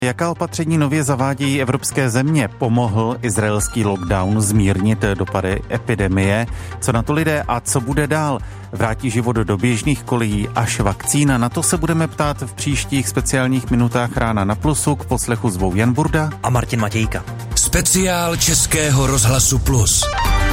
Jaká opatření nově zavádějí evropské země? Pomohl izraelský lockdown zmírnit dopady epidemie? Co na to lidé a co bude dál? Vrátí život do běžných kolejí až vakcína? Na to se budeme ptát v příštích speciálních minutách Rána na Plusu. K poslechu zvou Jan Burda a Martin Matějka. Speciál Českého rozhlasu Plus.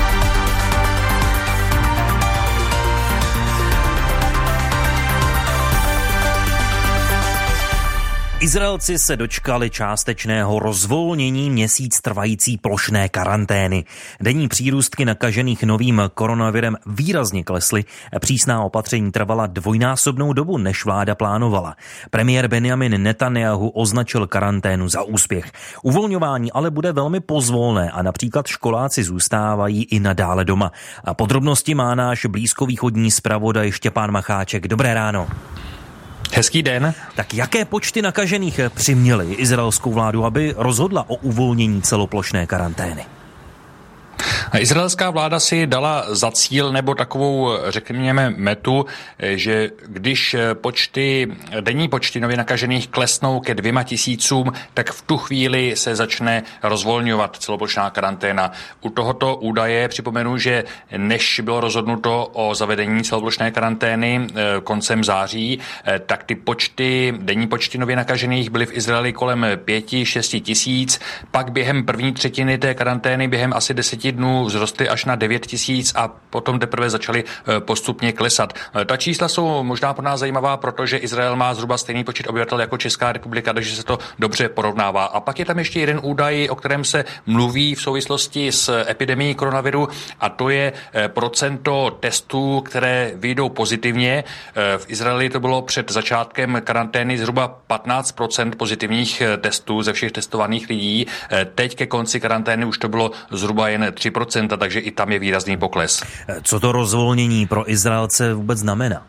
Izraelci se dočkali částečného rozvolnění měsíc trvající plošné karantény. Denní přírůstky nakažených novým koronavirem výrazně klesly. Přísná opatření trvala dvojnásobnou dobu, než vláda plánovala. Premiér Benjamin Netanjahu označil karanténu za úspěch. Uvolňování ale bude velmi pozvolné a například školáci zůstávají i nadále doma. A podrobnosti má náš blízkovýchodní zpravodaj Štěpán Macháček. Dobré ráno. Hezký den. Tak jaké počty nakažených přiměly izraelskou vládu, aby rozhodla o uvolnění celoplošné karantény? Izraelská vláda si dala za cíl nebo takovou, řekněme, metu, že když denní počty nově nakažených klesnou ke 2 000, tak v tu chvíli se začne rozvolňovat celoplošná karanténa. U tohoto údaje připomenu, že než bylo rozhodnuto o zavedení celoplošné karantény koncem září, tak ty denní počty nově nakažených byly v Izraeli kolem 5-6 tisíc, pak během první třetiny té karantény během asi 10 dnů vzrostly až na 9 tisíc a potom teprve začaly postupně klesat. Ta čísla jsou možná pro nás zajímavá, protože Izrael má zhruba stejný počet obyvatel jako Česká republika, takže se to dobře porovnává. A pak je tam ještě jeden údaj, o kterém se mluví v souvislosti s epidemií koronaviru, a to je procento testů, které vyjdou pozitivně. V Izraeli to bylo před začátkem karantény zhruba 15% pozitivních testů ze všech testovaných lidí. Teď ke konci karantény už to bylo zhruba jen 3%, takže i tam je výrazný pokles. Co to rozvolnění pro Izraelce vůbec znamená?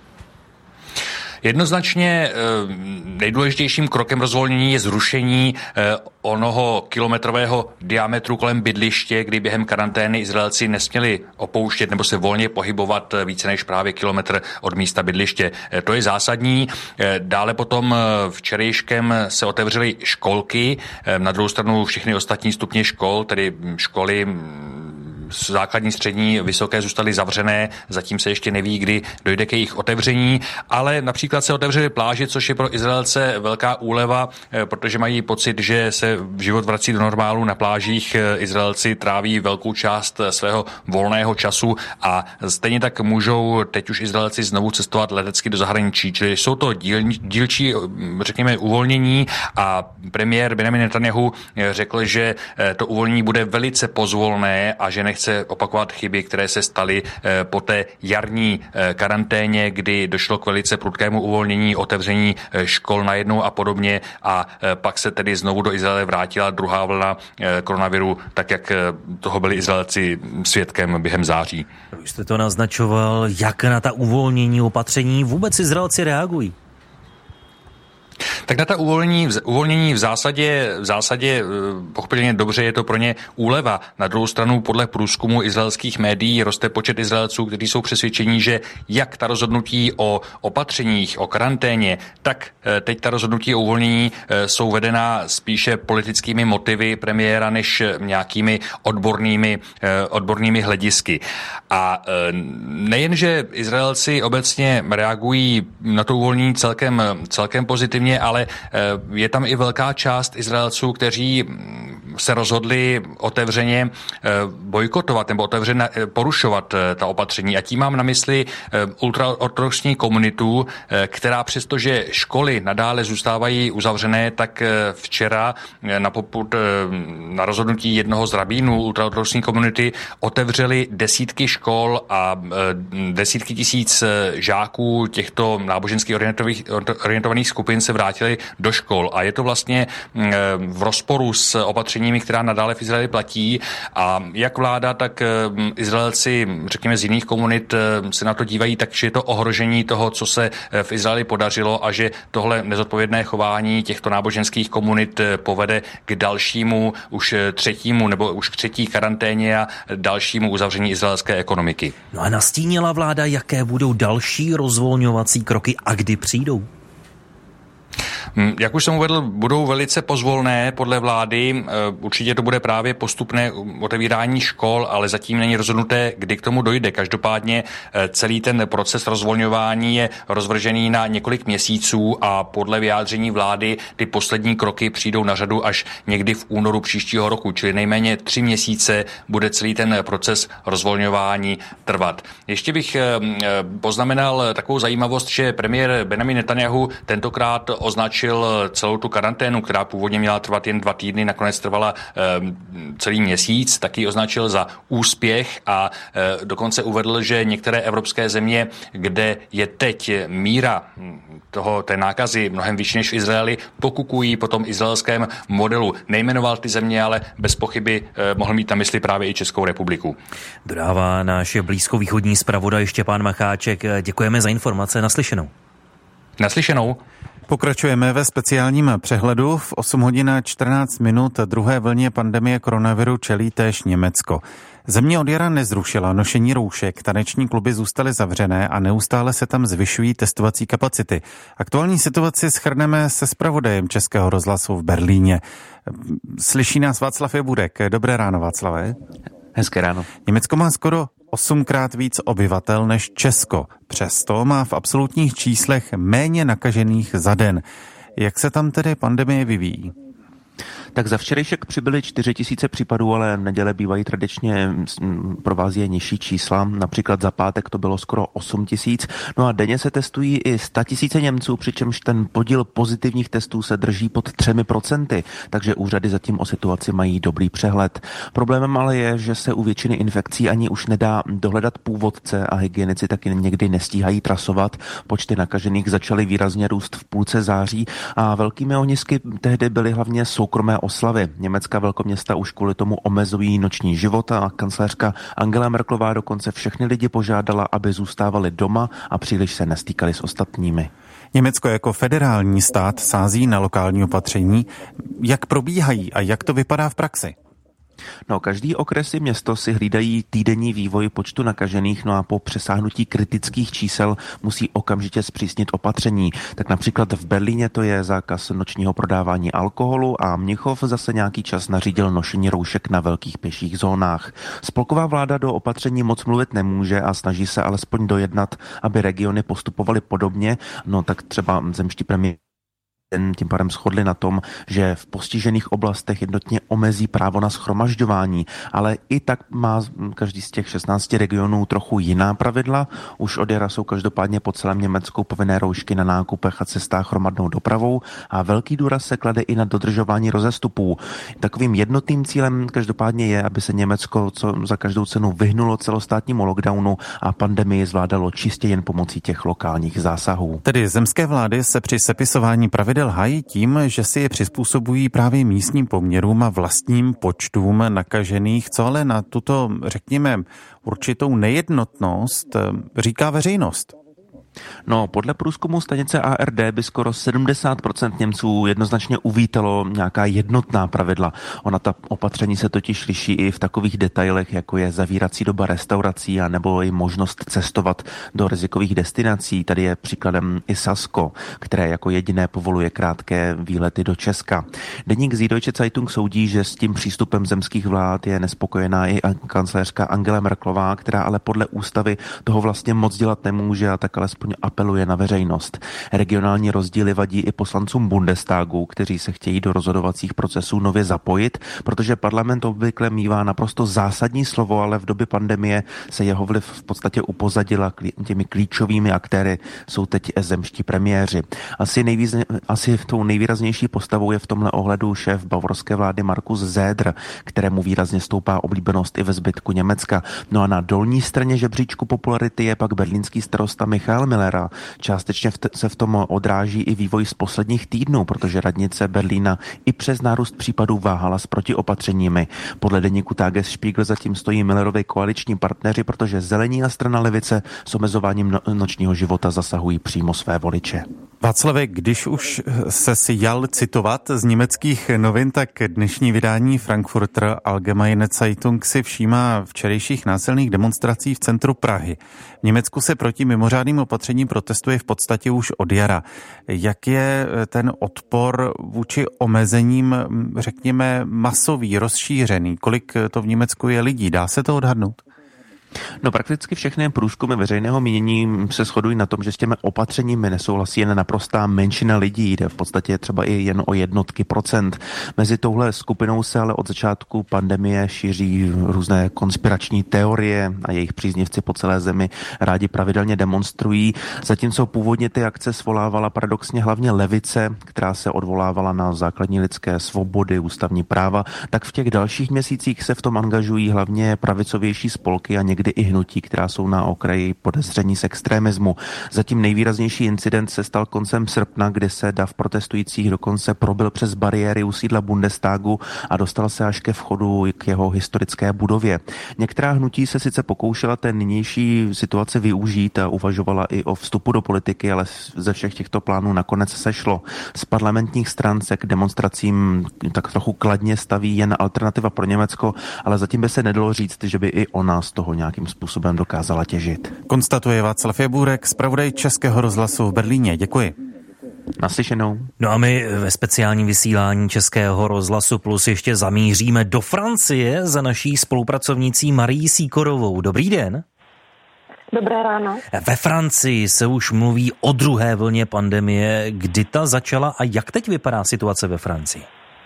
Jednoznačně nejdůležitějším krokem rozvolnění je zrušení onoho kilometrového diametru kolem bydliště, kdy během karantény Izraelci nesměli opouštět nebo se volně pohybovat více než právě kilometr od místa bydliště. To je zásadní. Dále potom včerejškem se otevřely školky, na druhou stranu všechny ostatní stupně škol, tedy školy základní, střední, vysoké zůstaly zavřené, zatím se ještě neví, kdy dojde k jejich otevření, ale například se otevřely pláže, což je pro Izraelce velká úleva, protože mají pocit, že se život vrací do normálu na plážích. Izraelci tráví velkou část svého volného času a stejně tak můžou teď už Izraelci znovu cestovat letecky do zahraničí, čili jsou to dílčí, řekněme, uvolnění a premiér Benjamin Netanjahu řekl, že to uvolnění bude velice pozvolné a že nechce opakovat chyby, které se staly po té jarní karanténě, kdy došlo k velice prudkému uvolnění, otevření škol najednou a podobně, a pak se tedy znovu do Izraele vrátila druhá vlna koronaviru, tak jak toho byli Izraelci svědkem během září. Už jste to naznačoval, jak na ta uvolnění opatření vůbec Izraelci reagují? Tak na ta uvolnění v zásadě pochopitelně dobře, je to pro ně úleva. Na druhou stranu podle průzkumu izraelských médií roste počet Izraelců, kteří jsou přesvědčení, že jak ta rozhodnutí o opatřeních, o karanténě, tak teď ta rozhodnutí o uvolnění jsou vedena spíše politickými motivy premiéra než nějakými odbornými hledisky. A nejenže Izraelci obecně reagují na to uvolnění celkem pozitivně, ale je tam i velká část Izraelců, kteří se rozhodli otevřeně bojkotovat nebo otevřeně porušovat ta opatření. A tím mám na mysli ultraortodoxní komunitu, která přestože školy nadále zůstávají uzavřené, tak včera na rozhodnutí jednoho z rabínů ultraortodoxní komunity otevřeli desítky škol a desítky tisíc žáků těchto nábožensky orientovaných skupin se vrátili do škol. A je to vlastně v rozporu s opatřeními, která nadále v Izraeli platí, a jak vláda, tak Izraelci, řekněme z jiných komunit, se na to dívají tak, že je to ohrožení toho, co se v Izraeli podařilo, a že tohle nezodpovědné chování těchto náboženských komunit povede k dalšímu, už třetí karanténě a dalšímu uzavření izraelské ekonomiky. No a nastínila vláda, jaké budou další rozvolňovací kroky a kdy přijdou? Jak už jsem uvedl, budou velice pozvolné podle vlády. Určitě to bude právě postupné otevírání škol, ale zatím není rozhodnuté, kdy k tomu dojde. Každopádně celý ten proces rozvolňování je rozvržený na několik měsíců a podle vyjádření vlády ty poslední kroky přijdou na řadu až někdy v únoru příštího roku, čili nejméně 3 měsíce bude celý ten proces rozvolňování trvat. Ještě bych poznamenal takovou zajímavost, že premiér Benjamin Netanjahu tentokrát označil celou tu karanténu, která původně měla trvat jen 2 týdny, nakonec trvala celý měsíc, taky označil za úspěch a dokonce uvedl, že některé evropské země, kde je teď míra té nákazy mnohem vyšší než v Izraeli, pokukují po tom izraelském modelu. Nejmenoval ty země, ale bez pochyby mohl mít na mysli právě i Českou republiku. Dodává náš blízkovýchodní zpravodaj Štěpán Macháček. Děkujeme za informace. Naslyšenou. Naslyšenou. Pokračujeme ve speciálním přehledu. V 8 hodin 14 minut druhé vlně pandemie koronaviru čelí též Německo. Země od jara nezrušila nošení roušek, taneční kluby zůstaly zavřené a neustále se tam zvyšují testovací kapacity. Aktuální situaci shrneme se zpravodajem Českého rozhlasu v Berlíně. Slyší nás Václav Jabudek. Dobré ráno, Václave. Hezké ráno. Německo má skoro 8krát víc obyvatel než Česko. Přesto má v absolutních číslech méně nakažených za den. Jak se tam tedy pandemie vyvíjí? Tak za včerejšek přibyly 4 000 případů, ale neděle bývají tradičně provází je nižší čísla. Například za pátek to bylo skoro 8 000. No a denně se testují i 100 000 Němců, přičemž ten podíl pozitivních testů se drží pod 3%, takže úřady zatím o situaci mají dobrý přehled. Problémem ale je, že se u většiny infekcí ani už nedá dohledat původce a hygienici taky někdy nestíhají trasovat. Počty nakažených začaly výrazně růst v půlce září a velkými ohnisky tehdy byly hlavně soukromé oslavy. Německá velkoměsta už kvůli tomu omezují noční život a kancléřka Angela Merkelová dokonce všechny lidi požádala, aby zůstávali doma a příliš se nestýkali s ostatními. Německo jako federální stát sází na lokální opatření. Jak probíhají a jak to vypadá v praxi? No, každý okres i město si hlídají týdenní vývoj počtu nakažených, no a po přesáhnutí kritických čísel musí okamžitě zpřísnit opatření. Tak například v Berlíně to je zákaz nočního prodávání alkoholu a Mnichov zase nějaký čas nařídil nošení roušek na velkých pěších zónách. Spolková vláda do opatření moc mluvit nemůže a snaží se alespoň dojednat, aby regiony postupovaly podobně, no tak třeba zemští premiéři tím pádem shodli na tom, že v postižených oblastech jednotně omezí právo na shromažďování, ale i tak má každý z těch 16 regionů trochu jiná pravidla. Už od jara jsou každopádně po celém Německu povinné roušky na nákupech a cestách hromadnou dopravou a velký důraz se klade i na dodržování rozestupů. Takovým jednotným cílem každopádně je, aby se Německo za každou cenu vyhnulo celostátnímu lockdownu a pandemii zvládalo čistě jen pomocí těch lokálních zásahů. Tedy zemské vlády se při sepisování pravidel hájí tím, že si je přizpůsobují právě místním poměrům a vlastním počtům nakažených, co ale na tuto, řekněme, určitou nejednotnost říká veřejnost. No, podle průzkumu stanice ARD by skoro 70% Němců jednoznačně uvítalo nějaká jednotná pravidla. Ona ta opatření se totiž liší i v takových detailech, jako je zavírací doba restaurací a nebo i možnost cestovat do rizikových destinací. Tady je příkladem i Sasko, které jako jediné povoluje krátké výlety do Česka. Deník Süddeutsche Zeitung soudí, že s tím přístupem zemských vlád je nespokojená i kancléřka Angela Merkelová, která ale podle ústavy toho vlastně moc dělat nemůže a tak alespoň apeluje na veřejnost. Regionální rozdíly vadí i poslancům Bundestagu, kteří se chtějí do rozhodovacích procesů nově zapojit, protože parlament obvykle mívá naprosto zásadní slovo, ale v době pandemie se jeho vliv v podstatě upozadila. Těmi klíčovými aktéry jsou teď zemští premiéři. Asi tou nejvýraznější postavou je v tomhle ohledu šéf bavorské vlády Markus Söder, kterému výrazně stoupá oblíbenost i ve zbytku Německa. No a na dolní straně žebříčku popularity je pak berlínský starosta Michael Millera. Částečně se v tom odráží i vývoj z posledních týdnů, protože radnice Berlína i přes nárůst případů váhala s protiopatřeními. Podle deníku Tagesspiegel zatím stojí Millerovi koaliční partneři, protože Zelení a strana levice s omezováním nočního života zasahují přímo své voliče. Václave, když už se si jal citovat z německých novin, tak dnešní vydání Frankfurter Allgemeine Zeitung si všímá včerejších násilných demonstrací v centru Prahy. V Německu se proti mimořádným opatřením opatření protestuje v podstatě už od jara. Jak je ten odpor vůči omezením, řekněme, masový, rozšířený? Kolik to v Německu je lidí? Dá se to odhadnout? No prakticky všechny průzkumy veřejného mínění se shodují na tom, že s těmi opatřeními nesouhlasí jen naprostá menšina lidí, jde v podstatě třeba i jen o jednotky procent. Mezi touhle skupinou se ale od začátku pandemie šíří různé konspirační teorie a jejich příznivci po celé zemi rádi pravidelně demonstrují. Zatímco původně ty akce svolávala paradoxně hlavně levice, která se odvolávala na základní lidské svobody, ústavní práva, tak v těch dalších měsících se v tom angažují hlavně pravicovější spolky a někdy i hnutí, která jsou na okraji podezření z extremismu. Zatím nejvýraznější incident se stal koncem srpna, kdy se dav protestujících dokonce probil přes bariéry u sídla Bundestagu a dostal se až ke vchodu k jeho historické budově. Některá hnutí se sice pokoušela té nynější situace využít a uvažovala i o vstupu do politiky, ale ze všech těchto plánů nakonec sešlo. Z parlamentních stran se k demonstracím tak trochu kladně staví jen Alternativa pro Německo, ale zatím by se nedalo říct, že by i ona z toho nějakým způsobem dokázala těžit. Konstatuje Václav Jaburek, zpravodaj Českého rozhlasu v Berlíně. Děkuji. Naslyšenou. No a my ve speciálním vysílání Českého rozhlasu Plus ještě zamíříme do Francie za naší spolupracovnicí Marií Sýkorovou. Dobrý den. Dobré ráno. Ve Francii se už mluví o druhé vlně pandemie. Kdy ta začala a jak teď vypadá situace ve Francii?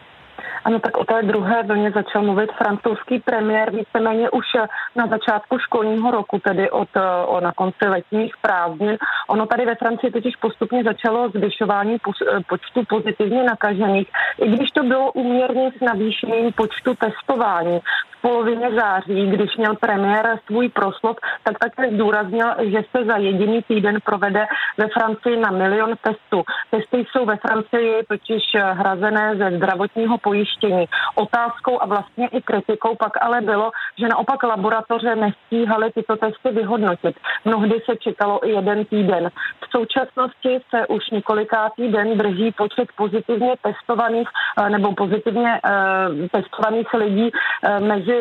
Ano, tak o té druhé vlně začal mluvit francouzský premiér víceméně už na začátku školního roku, tedy na konci letních prázdnin. Ono tady ve Francii totiž postupně začalo zvyšování počtu pozitivně nakažených, i když to bylo úměrně s navýšením počtu testování. V polovině září, když měl premiér svůj proslov, tak také zdůraznil, že se za jediný týden provede ve Francii na 1 000 000 testů. Testy jsou ve Francii totiž hrazené ze zdravotního pojištění. Otázkou a vlastně i kritikou pak ale bylo, že naopak laboratoře nestíhaly tyto testy vyhodnotit. Mnohdy se čekalo i 1 týden. V současnosti se už několikátý den drží počet pozitivně testovaných nebo pozitivně testovaných lidí mezi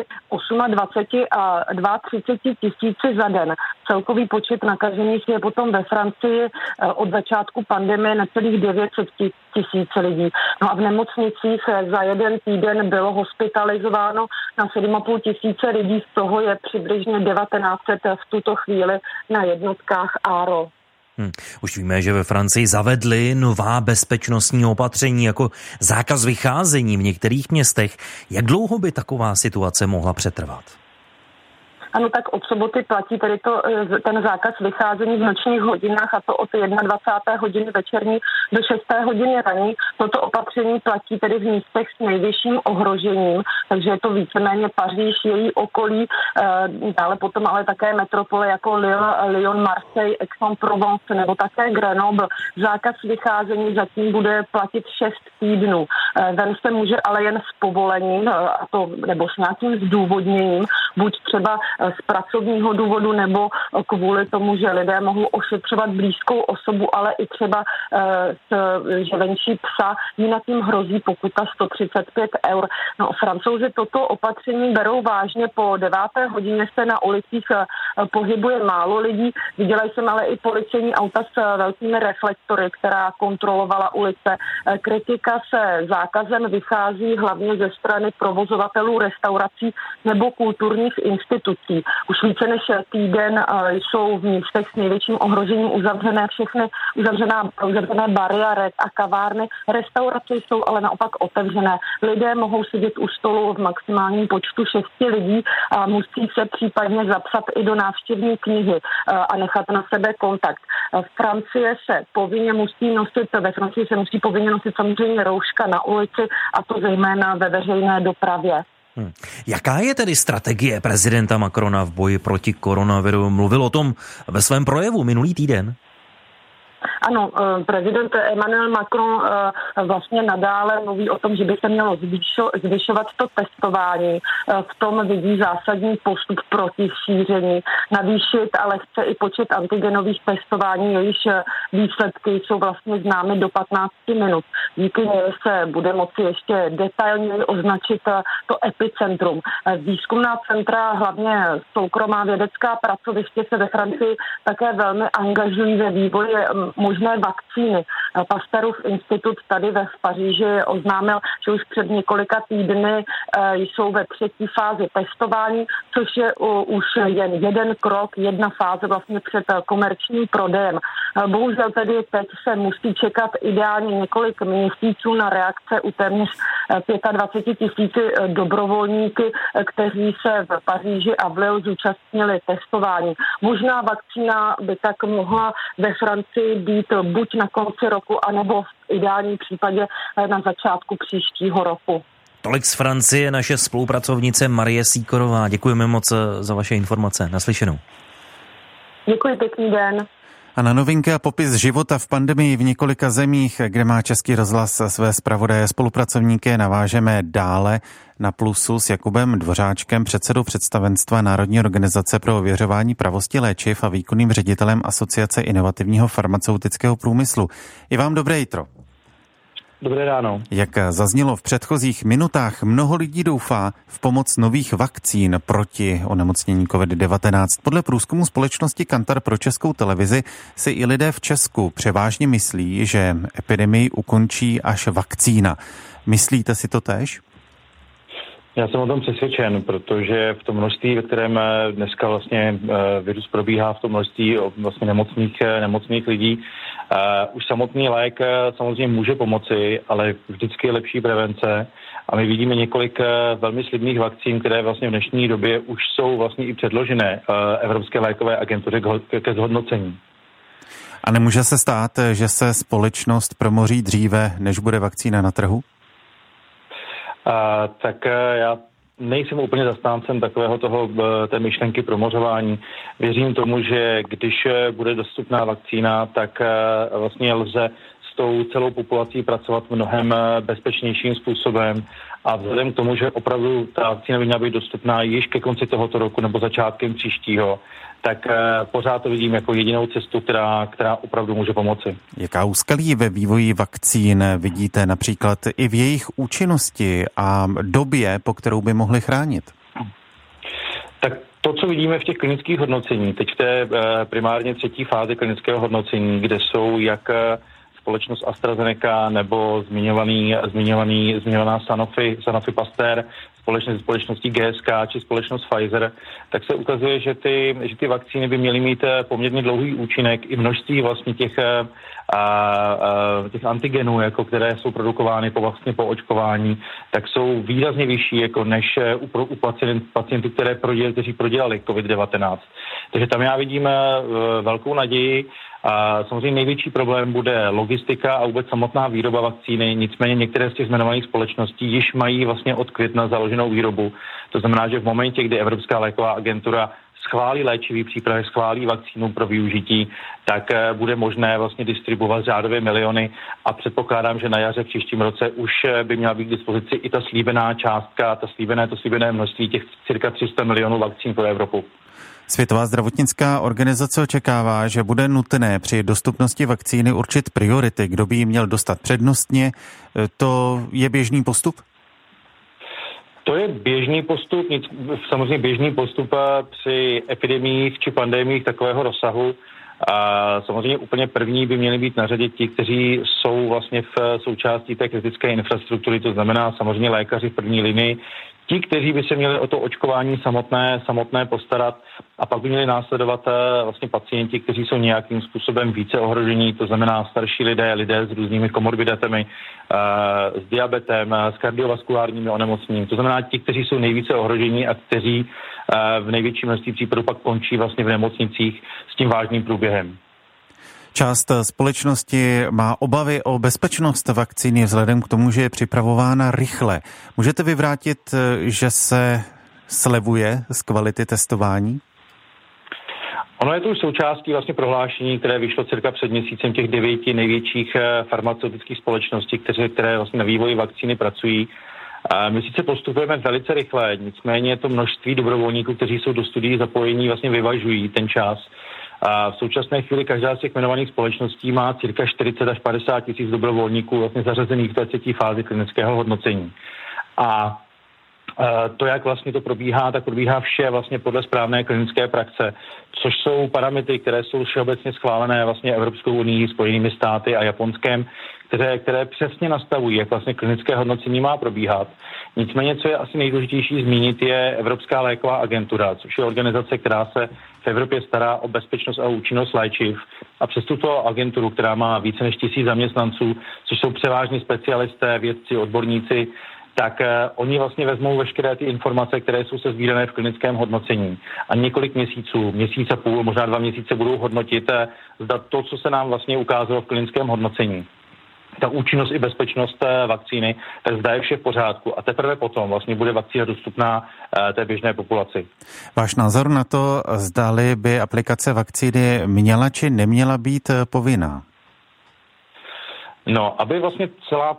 28 a 32 tisíci za den. Celkový počet nakažených je potom ve Francii od začátku pandemie necelých 900 tisíc lidí. No a v nemocnicích za 1 týden bylo hospitalizováno na 7,5 tisíce lidí, z toho je přibližně 1900 v tuto chvíli na jednotkách ARO. Už víme, že ve Francii zavedli nová bezpečnostní opatření jako zákaz vycházení v některých městech. Jak dlouho by taková situace mohla přetrvat? Ano, tak od soboty platí tedy ten zákaz vycházení v nočních hodinách, a to od 21. hodiny večerní do 6. hodiny ranní. Toto opatření platí tedy v místech s nejvyšším ohrožením, takže je to víceméně Paříž, její okolí, dále potom ale také metropole jako Lyon, Marseille, Aix-en-Provence nebo také Grenoble. Zákaz vycházení zatím bude platit 6 týdnů. Ven se může ale jen s povolením, a to nebo s nějakým zdůvodněním, buď třeba z pracovního důvodu nebo kvůli tomu, že lidé mohou ošetřovat blízkou osobu, ale i třeba že venčí psa, jinak jim hrozí pokuta 135 €. No, Francouzi toto opatření berou vážně. Po 9. hodině se na ulicích pohybuje málo lidí. Viděla jsem ale i policejní auta s velkými reflektory, která kontrolovala ulice. Kritika se zákazem vychází hlavně ze strany provozovatelů restaurací nebo kulturních institucí. Už více než týden jsou v místech s největším ohrožením uzavřené bary a kavárny. Restaurace jsou ale naopak otevřené. Lidé mohou sedět u stolu v maximálním počtu 6 lidí a musí se případně zapsat i do návštěvní knihy a nechat na sebe kontakt. Ve Francii se musí povinně nosit samozřejmě rouška na ulici, a to zejména ve veřejné dopravě. Jaká je tedy strategie prezidenta Macrona v boji proti koronaviru? Mluvil o tom ve svém projevu minulý týden. Ano, prezident Emmanuel Macron vlastně nadále mluví o tom, že by se mělo zvyšovat to testování. V tom vidí zásadní postup proti šíření. Navýšit ale chce i počet antigenových testování, jejichž výsledky jsou vlastně známy do 15 minut. Díky němu se bude moci ještě detailněji označit to epicentrum. Výzkumná centra, hlavně soukromá vědecká pracoviště, se ve Francii také velmi angažují ve vývoji možné vakcíny. Pasteurův institut tady v Paříži oznámil, že už před několika týdny jsou ve 3. fázi testování, což je už jen jeden krok, jedna fáze vlastně před komerčním prodejem. Bohužel tedy teď se musí čekat ideálně několik měsíců na reakce u téměř 25 000 dobrovolníky, kteří se v Paříži a v Lille zúčastnili testování. Možná vakcína by tak mohla ve Francii být buď na konci roku, anebo v ideálním případě na začátku příštího roku. Tolik z Francie naše spolupracovnice Marie Sýkorová. Děkujeme moc za vaše informace. Naslyšenou. Děkuji, pěkný den. A na novinky a popis života v pandemii v několika zemích, kde má Český rozhlas své zpravodaje spolupracovníky, navážeme dále na Plusu s Jakubem Dvořáčkem, předsedou představenstva Národní organizace pro ověřování pravosti léčiv a výkonným ředitelem Asociace inovativního farmaceutického průmyslu. I vám dobré jitro. Dobré ráno. Jak zaznělo v předchozích minutách, mnoho lidí doufá v pomoc nových vakcín proti onemocnění COVID-19. Podle průzkumu společnosti Kantar pro Českou televizi si i lidé v Česku převážně myslí, že epidemii ukončí až vakcína. Myslíte si to též? Já jsem o tom přesvědčen, protože v tom množství, ve kterém dneska vlastně virus probíhá, v tom množství vlastně nemocných lidí, už samotný lék samozřejmě může pomoci, ale vždycky je lepší prevence. A my vidíme několik velmi slibných vakcín, které vlastně v dnešní době už jsou vlastně i předložené Evropské lékové agentuře ke zhodnocení. A nemůže se stát, že se společnost promoří dříve, než bude vakcína na trhu? Tak já nejsem úplně zastáncem té myšlenky promořování. Věřím tomu, že když bude dostupná vakcína, tak vlastně lze s tou celou populací pracovat mnohem bezpečnějším způsobem. A vzhledem k tomu, že opravdu ta vakcína by měla být dostupná již ke konci tohoto roku nebo začátkem příštího, tak pořád to vidím jako jedinou cestu, která opravdu může pomoci. Jaká úskalí ve vývoji vakcín vidíte například i v jejich účinnosti a době, po kterou by mohly chránit? Tak to, co vidíme v těch klinických hodnocení, teď v té primárně 3. fázi klinického hodnocení, kde jsou jak společnost AstraZeneca nebo zmiňovaná Sanofi Pasteur, společností GSK či společnost Pfizer, tak se ukazuje, že ty vakcíny by měly mít poměrně dlouhý účinek i množství vlastně těch antigenů, jako které jsou produkovány po očkování, tak jsou výrazně vyšší jako než u pacientů, kteří prodělali COVID-19. Takže tam já vidím velkou naději. A samozřejmě největší problém bude logistika a vůbec samotná výroba vakcíny, nicméně některé z těch jmenovaných společností již mají vlastně od května založenou výrobu. To znamená, že v momentě, kdy Evropská léková agentura schválí léčivý přípravek, schválí vakcínu pro využití, tak bude možné vlastně distribuovat řádově miliony a předpokládám, že na jaře v příštím roce už by měla být k dispozici i ta slíbená částka, to slíbené množství těch cirka 300 milionů vakcín pro Evropu. Světová zdravotnická organizace očekává, že bude nutné při dostupnosti vakcíny určit priority, kdo by ji měl dostat přednostně. To je běžný postup? To je běžný postup, samozřejmě běžný postup při epidemiích či pandemiích takového rozsahu. A samozřejmě úplně první by měli být na řadě ti, kteří jsou vlastně v součástí té kritické infrastruktury, to znamená samozřejmě lékaři v první linii, ti, kteří by se měli o to očkování samotné postarat a pak by měli následovat vlastně pacienti, kteří jsou nějakým způsobem více ohrožení, to znamená starší lidé s různými komorbiditami, s diabetem, s kardiovaskulárními onemocněními, to znamená ti, kteří jsou nejvíce ohrožení a kteří v největším množství případů pak končí vlastně v nemocnicích s tím vážným průběhem. Část společnosti má obavy o bezpečnost vakcíny vzhledem k tomu, že je připravována rychle. Můžete vyvrátit, že se slevuje z kvality testování? Ono je to už součástí vlastně prohlášení, které vyšlo cirka před měsícem těch 9 největších farmaceutických společností, které vlastně na vývoji vakcíny pracují. My sice postupujeme velice rychle, nicméně to množství dobrovolníků, kteří jsou do studií zapojení, vlastně vyvažují ten čas. A v současné chvíli každá z těch jmenovaných společností má cirka 40 až 50 tisíc dobrovolníků vlastně zařazených v té třetí fázi klinického hodnocení. A to, jak vlastně to probíhá, tak probíhá vše vlastně podle správné klinické praxe, což jsou parametry, které jsou všeobecně schválené vlastně Evropskou unií, Spojenými státy a Japonskem, které přesně nastavují, jak vlastně klinické hodnocení má probíhat. Nicméně, co je asi nejdůležitější zmínit, je Evropská léková agentura, což je organizace, která se v Evropě stará o bezpečnost a účinnost léčiv. A přes tuto agenturu, která má více než 1000 zaměstnanců, což jsou převážně specialisté, vědci, odborníci, tak oni vlastně vezmou veškeré ty informace, které jsou sesbírané v klinickém hodnocení a několik měsíců, měsíc a půl, možná 2 měsíce budou hodnotit, zda to, co se nám vlastně ukázalo v klinickém hodnocení, ta účinnost i bezpečnost vakcíny, tak zda je vše v pořádku a teprve potom vlastně bude vakcína dostupná té běžné populaci. Váš názor na to, zdali by aplikace vakcíny měla či neměla být povinná? No, aby vlastně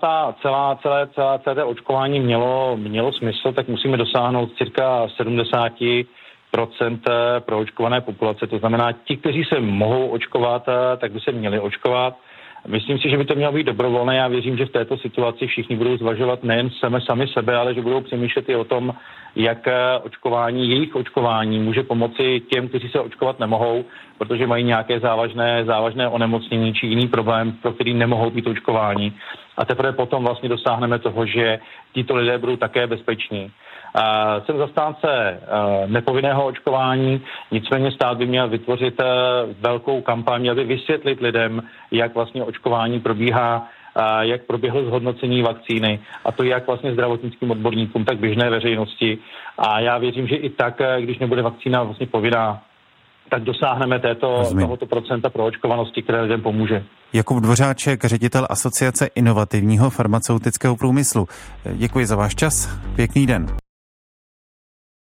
celé očkování mělo smysl, tak musíme dosáhnout cirka 70% proočkované populace. To znamená, ti, kteří se mohou očkovat, tak by se měli očkovat. Myslím si, že by to mělo být dobrovolné. Já věřím, že v této situaci všichni budou zvažovat nejen sami sebe, ale že budou přemýšlet i o tom, jak jejich očkování může pomoci těm, kteří se očkovat nemohou, protože mají nějaké závažné onemocnění či jiný problém, pro který nemohou být očkováni. A teprve potom vlastně dosáhneme toho, že tito lidé budou také bezpeční. Jsem zastánce nepovinného očkování, nicméně stát by měl vytvořit velkou kampaň, aby vysvětlit lidem, jak vlastně očkování probíhá, jak proběhlo zhodnocení vakcíny, a to jak vlastně zdravotnickým odborníkům, tak běžné veřejnosti. A já věřím, že i tak, když nebude vakcína vlastně povinná, tak dosáhneme tohoto procenta proočkovanosti, které lidem pomůže. Jakub Dvořáček, ředitel Asociace inovativního farmaceutického průmyslu. Děkuji za váš čas. Pěkný den.